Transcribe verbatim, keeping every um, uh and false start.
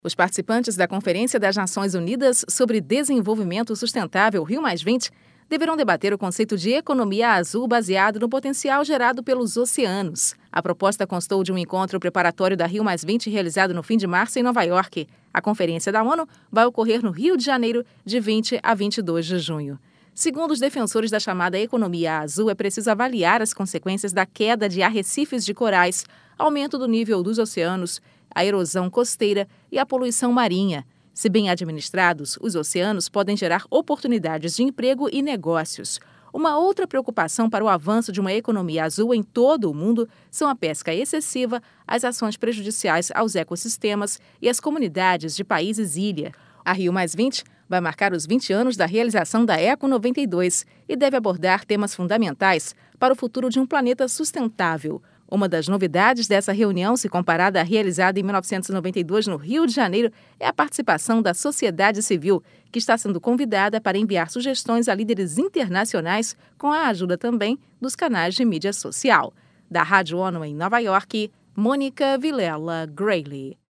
Os participantes da Conferência das Nações Unidas sobre Desenvolvimento Sustentável Rio mais vinte deverão debater o conceito de economia azul baseado no potencial gerado pelos oceanos. A proposta constou de um encontro preparatório da Rio mais vinte realizado no fim de março em Nova York. A Conferência da ONU vai ocorrer no Rio de Janeiro, de vinte a vinte e dois de junho. Segundo os defensores da chamada economia azul, é preciso avaliar as consequências da queda de arrecifes de corais, aumento do nível dos oceanos, a erosão costeira e a poluição marinha. Se bem administrados, os oceanos podem gerar oportunidades de emprego e negócios. Uma outra preocupação para o avanço de uma economia azul em todo o mundo são a pesca excessiva, as ações prejudiciais aos ecossistemas e às comunidades de países-ilha. A Rio mais vinte vai marcar os vinte anos da realização da Eco noventa e dois e deve abordar temas fundamentais para o futuro de um planeta sustentável. Uma das novidades dessa reunião, se comparada à realizada em mil novecentos e noventa e dois no Rio de Janeiro, é a participação da sociedade civil, que está sendo convidada para enviar sugestões a líderes internacionais, com a ajuda também dos canais de mídia social. Da Rádio ONU em Nova York, Mônica Vilela Grayley.